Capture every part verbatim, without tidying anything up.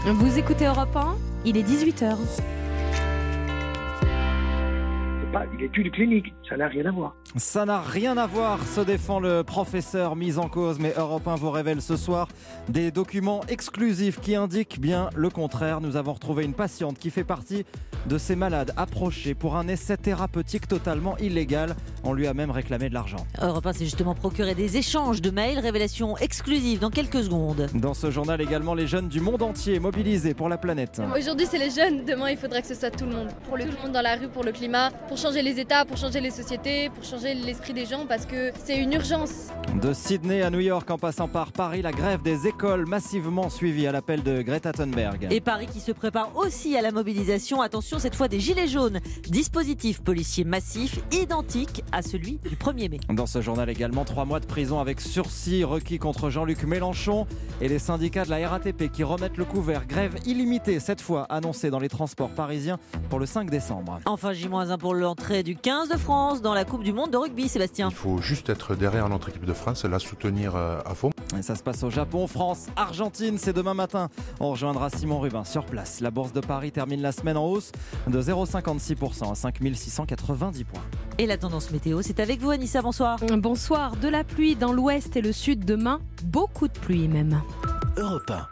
Vous écoutez Europe un, il est dix-huit heures. C'est pas une étude clinique, ça n'a rien à voir. Ça n'a rien à voir, se défend le professeur mis en cause, mais Europe un vous révèle ce soir des documents exclusifs qui indiquent bien le contraire. Nous avons retrouvé une patiente qui fait partie de ces malades approchés pour un essai thérapeutique totalement illégal. On lui a même réclamé de l'argent. Europe un s'est justement procuré des échanges de mails, révélation exclusive dans quelques secondes. Dans ce journal également, les jeunes du monde entier mobilisés pour la planète. Aujourd'hui c'est les jeunes, demain il faudra que ce soit tout le monde. Pour le tout le monde dans la rue, pour le climat, pour changer les États, pour changer les sociétés, pour changer l'esprit des gens parce que c'est une urgence. De Sydney à New York en passant par Paris, la grève des écoles massivement suivie à l'appel de Greta Thunberg. Et Paris qui se prépare aussi à la mobilisation. Attention, cette fois des gilets jaunes. Dispositif policier massif identique à celui du premier mai. Dans ce journal également, trois mois de prison avec sursis requis contre Jean-Luc Mélenchon et les syndicats de la R A T P qui remettent le couvert. Grève illimitée cette fois annoncée dans les transports parisiens pour le cinq décembre. Enfin, J un pour l'entrée du quinze de France dans la Coupe du Monde de rugby, Sébastien. Il faut juste être derrière notre équipe de France, la soutenir à fond. Et ça se passe au Japon, France, Argentine, c'est demain matin. On rejoindra Simon Rubin sur place. La bourse de Paris termine la semaine en hausse de zéro virgule cinquante-six pour cent à cinq mille six cent quatre-vingt-dix points. Et la tendance météo, c'est avec vous Anissa, bonsoir. Bonsoir, de la pluie dans l'ouest et le sud demain, beaucoup de pluie même. Europe un.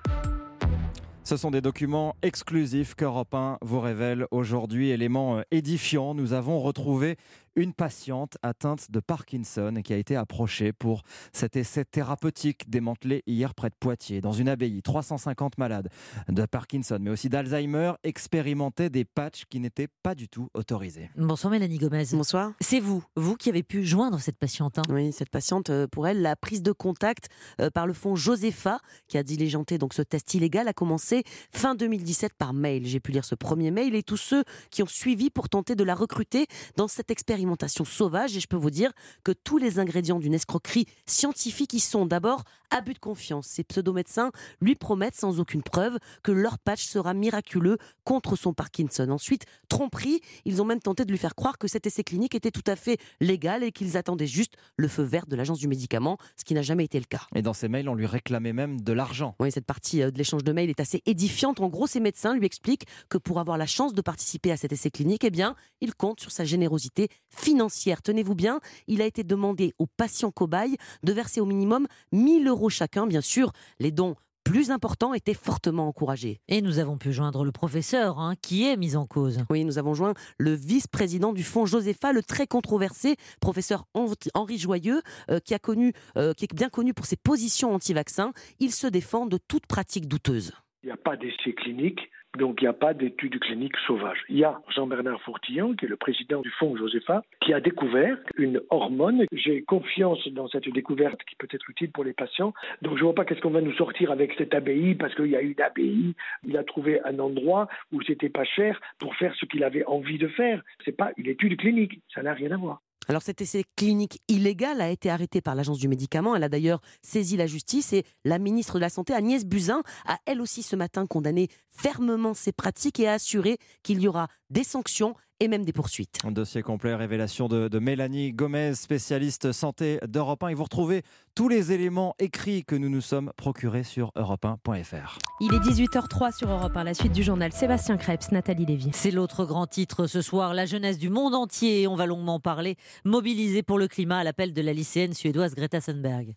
Ce sont des documents exclusifs qu'Europe un vous révèle aujourd'hui. Élément édifiant, nous avons retrouvé une patiente atteinte de Parkinson qui a été approchée pour cet essai thérapeutique démantelé hier près de Poitiers. Dans une abbaye, trois cent cinquante malades de Parkinson, mais aussi d'Alzheimer, expérimentaient des patchs qui n'étaient pas du tout autorisés. Bonsoir Mélanie Gomez. Bonsoir. C'est vous, vous qui avez pu joindre cette patiente. Hein. Oui, cette patiente, pour elle, la prise de contact par le fonds Josepha, qui a diligenté donc ce test illégal, a commencé fin deux mille dix-sept par mail. J'ai pu lire ce premier mail et tous ceux qui ont suivi pour tenter de la recruter dans cette expérimentation sauvage. Et je peux vous dire que tous les ingrédients d'une escroquerie scientifique y sont. D'abord, abus de confiance. Ces pseudo-médecins lui promettent sans aucune preuve que leur patch sera miraculeux contre son Parkinson. Ensuite, tromperie. Ils ont même tenté de lui faire croire que cet essai clinique était tout à fait légal et qu'ils attendaient juste le feu vert de l'agence du médicament, ce qui n'a jamais été le cas. Et dans ces mails, on lui réclamait même de l'argent. Oui, cette partie de l'échange de mails est assez édifiante. En gros, ces médecins lui expliquent que pour avoir la chance de participer à cet essai clinique, eh bien, ils comptent sur sa générosité financière. Tenez-vous bien, il a été demandé aux patients cobayes de verser au minimum mille euros chacun. Bien sûr, les dons plus importants étaient fortement encouragés. Et nous avons pu joindre le professeur hein, qui est mis en cause. Oui, nous avons joint le vice-président du fonds Josepha, le très controversé professeur Henri Joyeux, euh, qui, a connu, euh, qui est bien connu pour ses positions anti-vaccins. Il se défend de toute pratique douteuse. Il n'y a pas d'essai clinique, donc il n'y a pas d'études cliniques sauvages. Il y a Jean-Bernard Fourtillon, qui est le président du fonds Josepha, qui a découvert une hormone. J'ai confiance dans cette découverte qui peut être utile pour les patients. Donc je ne vois pas qu'est-ce qu'on va nous sortir avec cette abbaye, parce qu'il y a une abbaye, il a trouvé un endroit où c'était pas cher pour faire ce qu'il avait envie de faire. Ce n'est pas une étude clinique, ça n'a rien à voir. Alors cet essai clinique illégal a été arrêté par l'agence du médicament. Elle a d'ailleurs saisi la justice et la ministre de la Santé, Agnès Buzyn, a elle aussi ce matin condamné fermement ces pratiques et a assuré qu'il y aura des sanctions et même des poursuites. Un dossier complet, révélation de, de Mélanie Gomez, spécialiste santé d'Europe un. Et vous retrouvez tous les éléments écrits que nous nous sommes procurés sur europe un point f r. Il est dix-huit heures trois sur Europe un, la suite du journal. Sébastien Krebs, Nathalie Lévy. C'est l'autre grand titre ce soir, la jeunesse du monde entier, on va longuement parler, mobilisée pour le climat à l'appel de la lycéenne suédoise Greta Thunberg.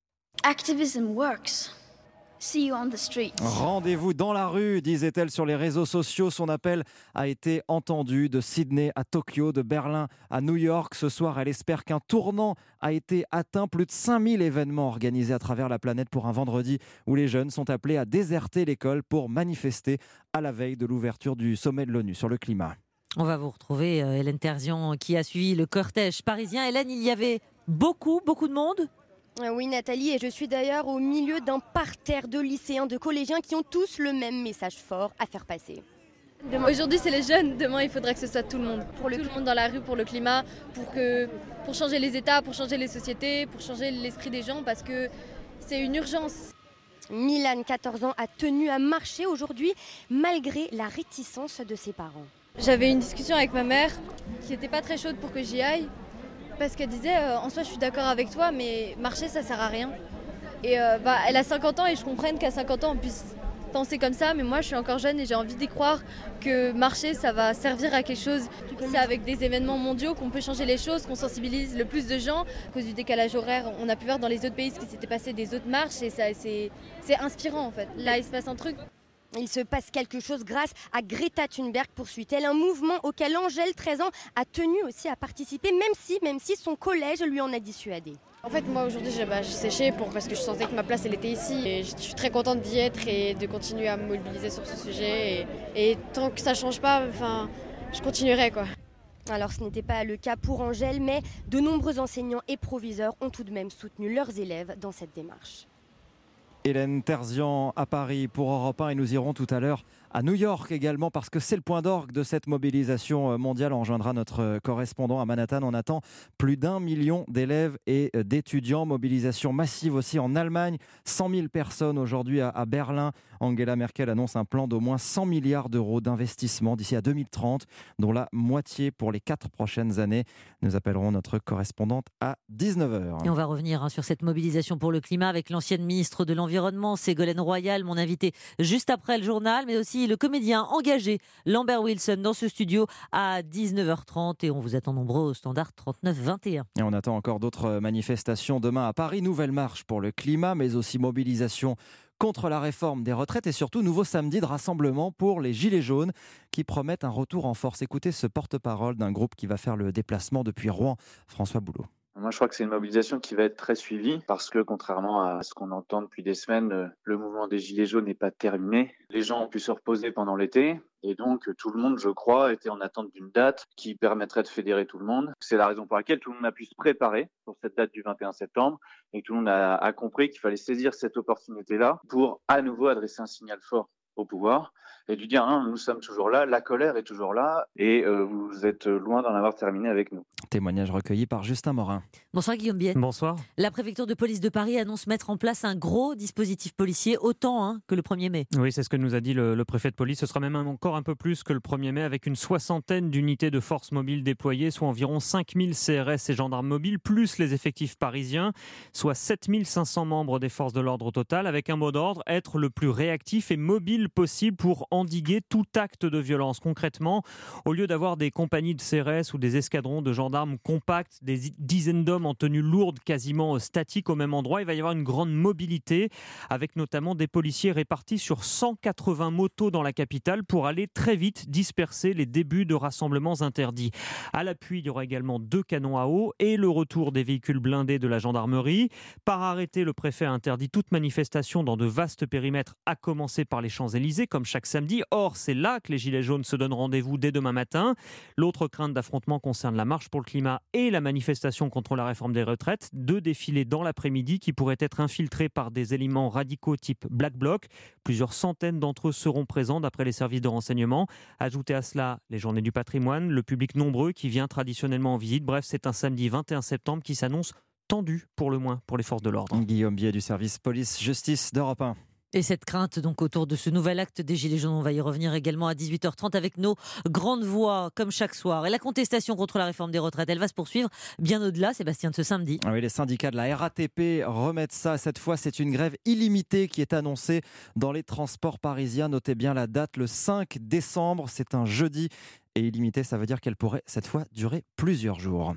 Activism works. See you on the streets. Rendez-vous dans la rue, disait-elle sur les réseaux sociaux. Son appel a été entendu de Sydney à Tokyo, de Berlin à New York. Ce soir, elle espère qu'un tournant a été atteint. Plus de cinq mille événements organisés à travers la planète pour un vendredi où les jeunes sont appelés à déserter l'école pour manifester à la veille de l'ouverture du sommet de l'ONU sur le climat. On va vous retrouver, euh, Hélène Terzian, qui a suivi le cortège parisien. Hélène, il y avait beaucoup, beaucoup de monde ? Oui Nathalie, et je suis d'ailleurs au milieu d'un parterre de lycéens, de collégiens qui ont tous le même message fort à faire passer. Aujourd'hui c'est les jeunes, demain il faudra que ce soit tout le monde. Pour le tout le monde dans la rue, pour le climat, pour, que, pour changer les États, pour changer les sociétés, pour changer l'esprit des gens parce que c'est une urgence. Milan, quatorze ans, a tenu à marcher aujourd'hui malgré la réticence de ses parents. J'avais une discussion avec ma mère qui n'était pas très chaude pour que j'y aille. Parce qu'elle disait, euh, en soi je suis d'accord avec toi, mais marcher ça sert à rien. Et euh, bah, elle a cinquante ans et je comprends qu'à cinquante ans on puisse penser comme ça, mais moi je suis encore jeune et j'ai envie d'y croire que marcher ça va servir à quelque chose. C'est avec des événements mondiaux qu'on peut changer les choses, qu'on sensibilise le plus de gens. À cause du décalage horaire, on a pu voir dans les autres pays ce qui s'était passé, des autres marches, et ça, c'est, c'est inspirant en fait. Là il se passe un truc. Il se passe quelque chose grâce à Greta Thunberg, poursuit-elle, un mouvement auquel Angèle, treize ans, a tenu aussi à participer, même si, même si son collège lui en a dissuadé. En fait, moi aujourd'hui, j'ai, bah, j'ai séché pour, parce que je sentais que ma place elle était ici. Et je suis très contente d'y être et de continuer à me mobiliser sur ce sujet. Et, et tant que ça ne change pas, enfin, je continuerai, quoi. Alors ce n'était pas le cas pour Angèle, mais de nombreux enseignants et proviseurs ont tout de même soutenu leurs élèves dans cette démarche. Hélène Terzian à Paris pour Europe un, et nous irons tout à l'heure à New York également parce que c'est le point d'orgue de cette mobilisation mondiale. On rejoindra notre correspondant à Manhattan. On attend plus d'un million d'élèves et d'étudiants. Mobilisation massive aussi en Allemagne. cent mille personnes aujourd'hui à Berlin. Angela Merkel annonce un plan d'au moins cent milliards d'euros d'investissement d'ici à deux mille trente, dont la moitié pour les quatre prochaines années. Nous appellerons notre correspondante à dix-neuf heures. Et on va revenir hein, sur cette mobilisation pour le climat avec l'ancienne ministre de l'Environnement, Ségolène Royal, mon invité juste après le journal, mais aussi le comédien engagé Lambert Wilson dans ce studio à dix-neuf heures trente, et on vous attend nombreux au standard trente-neuf vingt et un. Et on attend encore d'autres manifestations demain à Paris. Nouvelle marche pour le climat, mais aussi mobilisation contre la réforme des retraites et surtout nouveau samedi de rassemblement pour les Gilets jaunes qui promettent un retour en force. Écoutez ce porte-parole d'un groupe qui va faire le déplacement depuis Rouen, François Boulot. Moi, je crois que c'est une mobilisation qui va être très suivie parce que, contrairement à ce qu'on entend depuis des semaines, le mouvement des Gilets jaunes n'est pas terminé. Les gens ont pu se reposer pendant l'été et donc tout le monde, je crois, était en attente d'une date qui permettrait de fédérer tout le monde. C'est la raison pour laquelle tout le monde a pu se préparer pour cette date du vingt et un septembre et tout le monde a, a compris qu'il fallait saisir cette opportunité-là pour à nouveau adresser un signal fort au pouvoir et lui dire hein, nous sommes toujours là, la colère est toujours là et euh, vous êtes loin d'en avoir terminé avec nous. Témoignage recueilli par Justin Morin. Bonsoir Guillaume Bienne. Bonsoir. La préfecture de police de Paris annonce mettre en place un gros dispositif policier, autant hein, que le premier mai. Oui, c'est ce que nous a dit le, le préfet de police. Ce sera même encore un peu plus que le premier mai, avec une soixantaine d'unités de forces mobiles déployées, soit environ cinq mille C R S et gendarmes mobiles, plus les effectifs parisiens, soit sept mille cinq cents membres des forces de l'ordre au total, avec un mot d'ordre, être le plus réactif et mobile possible pour endiguer tout acte de violence. Concrètement, au lieu d'avoir des compagnies de C R S ou des escadrons de gendarmes compacts, des dizaines d'hommes en tenue lourde, quasiment statiques au même endroit, il va y avoir une grande mobilité, avec notamment des policiers répartis sur cent quatre-vingts motos dans la capitale pour aller très vite disperser les débuts de rassemblements interdits. À l'appui, il y aura également deux canons à eau et le retour des véhicules blindés de la gendarmerie. Par arrêté, le préfet a interdit toute manifestation dans de vastes périmètres, à commencer par les Champs-Élysées, comme chaque samedi. Or, c'est là que les Gilets jaunes se donnent rendez-vous dès demain matin. L'autre crainte d'affrontement concerne la marche pour le climat et la manifestation contre la réforme des retraites. Deux défilés dans l'après-midi qui pourraient être infiltrés par des éléments radicaux type Black Bloc. Plusieurs centaines d'entre eux seront présents d'après les services de renseignement. Ajoutez à cela les journées du patrimoine, le public nombreux qui vient traditionnellement en visite. Bref, c'est un samedi vingt et un septembre qui s'annonce tendu pour le moins pour les forces de l'ordre. Guillaume Biet du service police-justice d'Europe un. Et cette crainte donc autour de ce nouvel acte des Gilets jaunes, on va y revenir également à dix-huit heures trente avec nos grandes voix comme chaque soir. Et la contestation contre la réforme des retraites, elle va se poursuivre bien au-delà, Sébastien, de ce samedi. Oui, les syndicats de la R A T P remettent ça. Cette fois, c'est une grève illimitée qui est annoncée dans les transports parisiens. Notez bien la date, le cinq décembre, c'est un jeudi. Et illimitée, ça veut dire qu'elle pourrait cette fois durer plusieurs jours.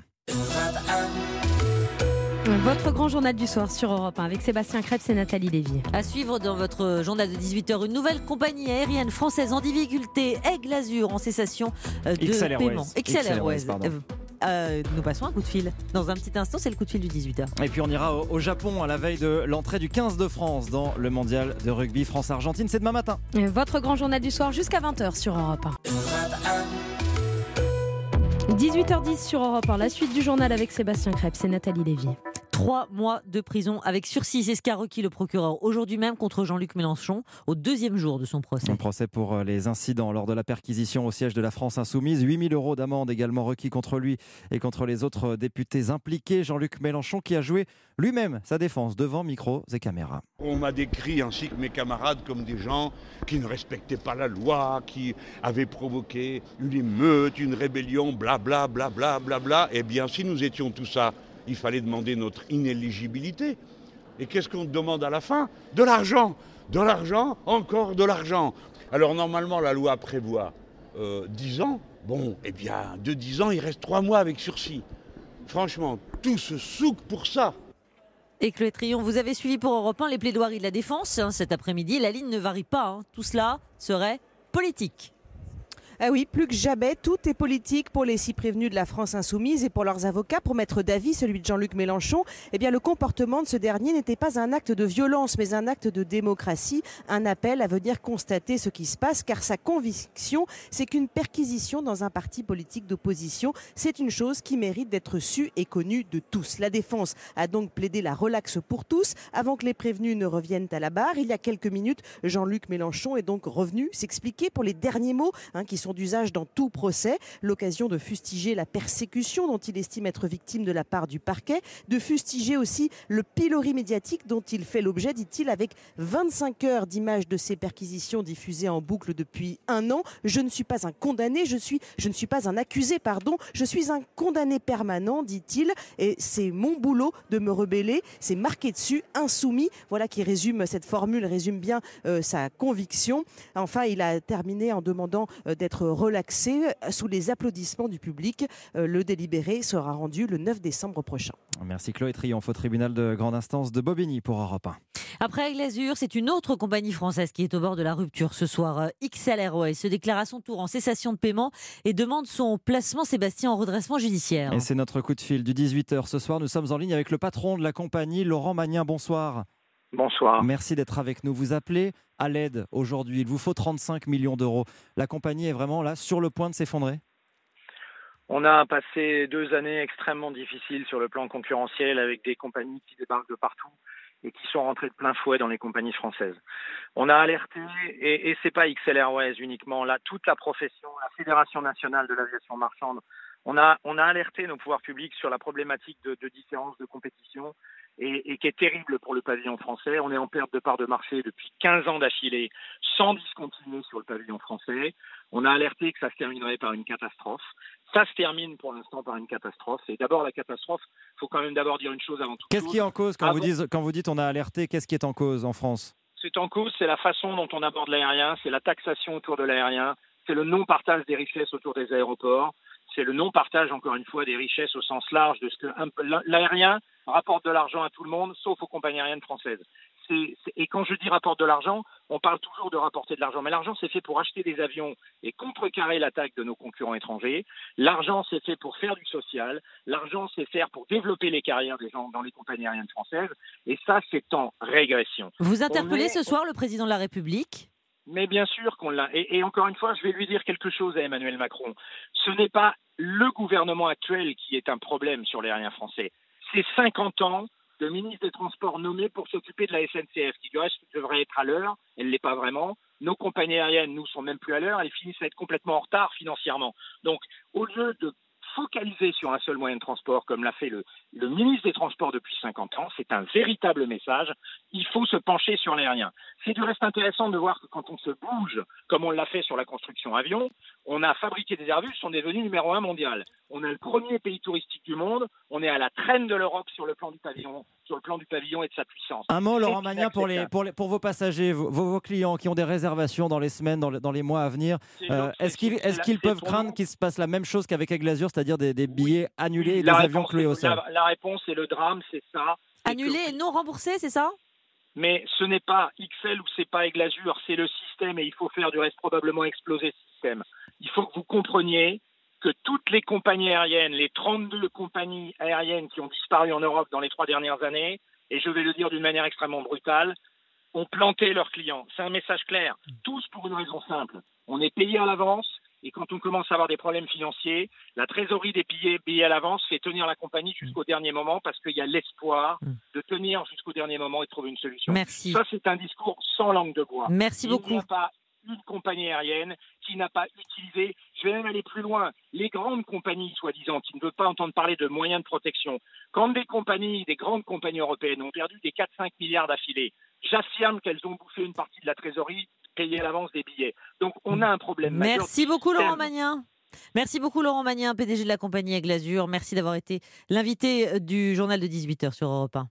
Votre grand journal du soir sur Europe un avec Sébastien Krebs et Nathalie Lévy. À suivre dans votre journal de dix-huit heures, une nouvelle compagnie aérienne française en difficulté, Aigle Azur, en cessation de X L paiement. X L Airways, X L Airways. Euh, nous passons un coup de fil. Dans un petit instant, c'est le coup de fil du dix-huit heures. Et puis on ira au, au Japon à la veille de l'entrée du quinze de France dans le mondial de rugby France-Argentine. C'est demain matin. Votre grand journal du soir jusqu'à vingt heures sur Europe un. dix-huit heures dix sur Europe un, la suite du journal avec Sébastien Krebs et Nathalie Lévy. Trois mois de prison avec sursis, c'est ce qu'a requis le procureur aujourd'hui même contre Jean-Luc Mélenchon au deuxième jour de son procès. Un procès pour les incidents lors de la perquisition au siège de la France Insoumise. huit mille euros d'amende également requis contre lui et contre les autres députés impliqués. Jean-Luc Mélenchon qui a joué lui-même sa défense devant micros et caméras. On m'a décrit ainsi que mes camarades comme des gens qui ne respectaient pas la loi, qui avaient provoqué une émeute, une rébellion, blabla, blabla, blabla. Eh bien, si nous étions tout ça, il fallait demander notre inéligibilité. Et qu'est-ce qu'on te demande à la fin? De l'argent, de l'argent, encore de l'argent. Alors normalement, la loi prévoit euh, dix ans. Bon, eh bien, de dix ans, il reste trois mois avec sursis. Franchement, tout se souque pour ça. Et Chloé Trillon, vous avez suivi pour Europe un les plaidoiries de la défense hein, cet après-midi. La ligne ne varie pas. Hein. Tout cela serait politique. Ah oui, plus que jamais, tout est politique pour les six prévenus de la France insoumise et pour leurs avocats. Pour Maître Davy, celui de Jean-Luc Mélenchon, eh bien, le comportement de ce dernier n'était pas un acte de violence, mais un acte de démocratie, un appel à venir constater ce qui se passe, car sa conviction, c'est qu'une perquisition dans un parti politique d'opposition, c'est une chose qui mérite d'être sue et connue de tous. La défense a donc plaidé la relaxe pour tous, avant que les prévenus ne reviennent à la barre. Il y a quelques minutes, Jean-Luc Mélenchon est donc revenu s'expliquer pour les derniers mots hein, qui sont d'usage dans tout procès, l'occasion de fustiger la persécution dont il estime être victime de la part du parquet, de fustiger aussi le pilori médiatique dont il fait l'objet, dit-il, avec vingt-cinq heures d'images de ces perquisitions diffusées en boucle depuis un an. Je ne suis pas un condamné, je, suis, je ne suis pas un accusé, pardon, je suis un condamné permanent, dit-il, et c'est mon boulot de me rebeller, c'est marqué dessus, insoumis, voilà qui résume, cette formule résume bien euh, sa conviction. Enfin, il a terminé en demandant euh, d'être relaxé sous les applaudissements du public. Le délibéré sera rendu le neuf décembre prochain. Merci Chloé Triomphe au tribunal de grande instance de Bobigny pour Europe un. Après Glazur, c'est une autre compagnie française qui est au bord de la rupture ce soir. X L Airways se déclare à son tour en cessation de paiement et demande son placement, Sébastien, en redressement judiciaire. Et c'est notre coup de fil du dix-huit heures ce soir. Nous sommes en ligne avec le patron de la compagnie, Laurent Magnin. Bonsoir. Bonsoir. Merci d'être avec nous. Vous appelez à l'aide aujourd'hui. Il vous faut trente-cinq millions d'euros. La compagnie est vraiment là, sur le point de s'effondrer? On a passé deux années extrêmement difficiles sur le plan concurrentiel avec des compagnies qui débarquent de partout et qui sont rentrées de plein fouet dans les compagnies françaises. On a alerté, et, et c'est pas X L Airways uniquement, là, toute la profession, la Fédération nationale de l'aviation marchande, on a, on a alerté nos pouvoirs publics sur la problématique de, de différence de compétition et, et qui est terrible pour le pavillon français. On est en perte de part de marché depuis quinze ans d'affilée, sans discontinuer sur le pavillon français. On a alerté que ça se terminerait par une catastrophe. Ça se termine pour l'instant par une catastrophe. Et d'abord, la catastrophe, il faut quand même d'abord dire une chose avant tout. Qu'est-ce qui est en cause quand, Avant... vous dites, quand vous dites on a alerté? Qu'est-ce qui est en cause en France? C'est en cause, c'est la façon dont on aborde l'aérien, c'est la taxation autour de l'aérien, c'est le non-partage des richesses autour des aéroports, c'est le non-partage, encore une fois, des richesses au sens large de ce que l'aérien rapporte de l'argent à tout le monde, sauf aux compagnies aériennes françaises. C'est, c'est, et quand je dis rapporte de l'argent, on parle toujours de rapporter de l'argent. Mais l'argent, c'est fait pour acheter des avions et contrecarrer l'attaque de nos concurrents étrangers. L'argent, c'est fait pour faire du social. L'argent, c'est fait pour développer les carrières des gens dans les compagnies aériennes françaises. Et ça, c'est en régression. Vous interpellez est... ce soir le président de la République ? Mais bien sûr qu'on l'a. Et, et encore une fois, je vais lui dire quelque chose à Emmanuel Macron. Ce n'est pas le gouvernement actuel qui est un problème sur l'aérien français. C'est cinquante ans de ministre des Transports nommé pour s'occuper de la S N C F, qui du reste devrait être à l'heure. Elle ne l'est pas vraiment. Nos compagnies aériennes, nous, sont même plus à l'heure. Elles finissent à être complètement en retard financièrement. Donc, au lieu de focaliser sur un seul moyen de transport, comme l'a fait le, le ministre des Transports depuis cinquante ans, c'est un véritable message. Il faut se pencher sur l'aérien. C'est du reste intéressant de voir que quand on se bouge, comme on l'a fait sur la construction avion, on a fabriqué des Airbus, on est devenu numéro un mondial. On est le premier pays touristique du monde, on est à la traîne de l'Europe sur le plan du pavillon, sur le plan du pavillon et de sa puissance. Un mot, Laurent Magnin, pour, les, pour, les, pour vos passagers, vos, vos clients qui ont des réservations dans les semaines, dans, le, dans les mois à venir. Euh, est-ce qu'ils, est-ce qu'ils peuvent craindre qu'il se passe la même chose qu'avec Aigle Azur, c'est-à-dire des, des billets oui. annulés et des avions cloués au sol? La, la réponse et le drame, c'est ça. Annulés et non remboursés, c'est ça? Mais ce n'est pas X L ou c'est pas Aigle Azur, c'est le système et il faut faire du reste probablement exploser ce système. Il faut que vous compreniez que toutes les compagnies aériennes, les trente-deux compagnies aériennes qui ont disparu en Europe dans les trois dernières années, et je vais le dire d'une manière extrêmement brutale, ont planté leurs clients. C'est un message clair. Tous pour une raison simple. On est payé à l'avance. Et quand on commence à avoir des problèmes financiers, la trésorerie des billets payés à l'avance fait tenir la compagnie jusqu'au dernier moment parce qu'il y a l'espoir de tenir jusqu'au dernier moment et de trouver une solution. Merci. Ça, c'est un discours sans langue de bois. Merci beaucoup. Il n'y a pas une compagnie aérienne qui n'a pas utilisé, je vais même aller plus loin, les grandes compagnies, soi-disant, qui ne veulent pas entendre parler de moyens de protection. Quand des compagnies, des grandes compagnies européennes ont perdu des quatre à cinq milliards d'affilée, j'affirme qu'elles ont bouffé une partie de la trésorerie payer à l'avance des billets. Donc, on a un problème. Merci beaucoup, Laurent Magnin. Merci beaucoup, Laurent Magnin, P D G de la compagnie Aigle Azur. Merci d'avoir été l'invité du journal de dix-huit heures sur Europe un.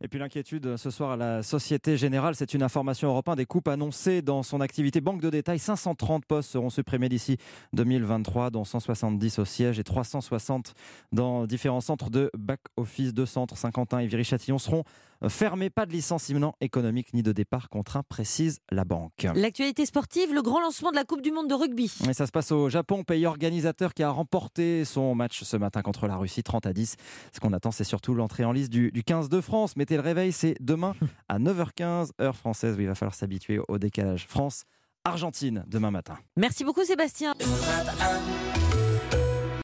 Et puis l'inquiétude ce soir à la Société Générale, c'est une information Europe un, des coupes annoncées dans son activité banque de détail. cinq cent trente postes seront supprimés d'ici deux mille vingt-trois, dont cent soixante-dix au siège et trois cent soixante dans différents centres de back-office. Deux centres, Saint-Quentin et Viry-Châtillon, seront fermés. Pas de licenciement économique ni de départ contraint, précise la banque. L'actualité sportive, le grand lancement de la Coupe du Monde de rugby. Et ça se passe au Japon, pays organisateur qui a remporté son match ce matin contre la Russie, trente à dix. Ce qu'on attend, c'est surtout l'entrée en liste du, du quinze de France. Mettez le réveil, c'est demain à neuf heures quinze, heure française, où il va falloir s'habituer au décalage. France-Argentine, demain matin. Merci beaucoup Sébastien.